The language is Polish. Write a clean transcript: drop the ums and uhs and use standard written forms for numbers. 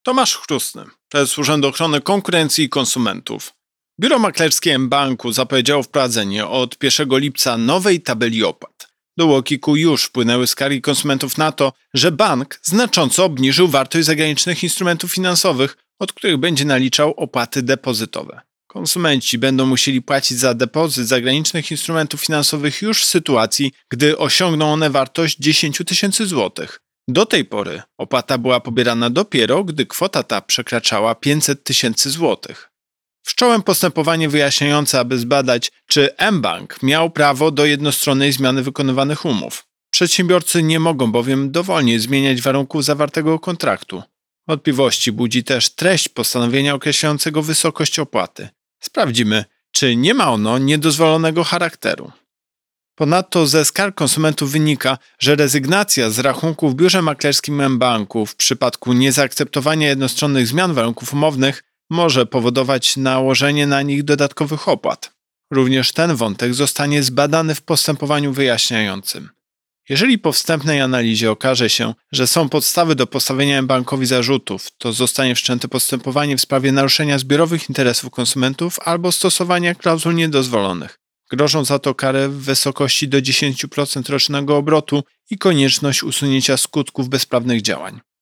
Tomasz Chrustny, prezes Urzędu Ochrony Konkurencji i Konsumentów. Biuro Maklerskie mBanku zapowiedziało wprowadzenie od 1 lipca nowej tabeli opłat. Do UOKiK-u już wpłynęły skargi konsumentów na to, że bank znacząco obniżył wartość zagranicznych instrumentów finansowych, od których będzie naliczał opłaty depozytowe. Konsumenci będą musieli płacić za depozyt zagranicznych instrumentów finansowych już w sytuacji, gdy osiągną one wartość 10 000 złotych. Do tej pory opłata była pobierana dopiero, gdy kwota ta przekraczała 500 000 złotych. Wszcząłem postępowanie wyjaśniające, aby zbadać, czy mBank miał prawo do jednostronnej zmiany wykonywanych umów. Przedsiębiorcy nie mogą bowiem dowolnie zmieniać warunków zawartego kontraktu. Wątpliwości budzi też treść postanowienia określającego wysokość opłaty. Sprawdzimy, czy nie ma ono niedozwolonego charakteru. Ponadto ze skarg konsumentów wynika, że rezygnacja z rachunku w biurze maklerskim mBanku w przypadku niezaakceptowania jednostronnych zmian warunków umownych może powodować nałożenie na nich dodatkowych opłat. Również ten wątek zostanie zbadany w postępowaniu wyjaśniającym. Jeżeli po wstępnej analizie okaże się, że są podstawy do postawienia mBankowi zarzutów, to zostanie wszczęte postępowanie w sprawie naruszenia zbiorowych interesów konsumentów albo stosowania klauzul niedozwolonych. Grożą za to karę w wysokości do 10% rocznego obrotu i konieczność usunięcia skutków bezprawnych działań.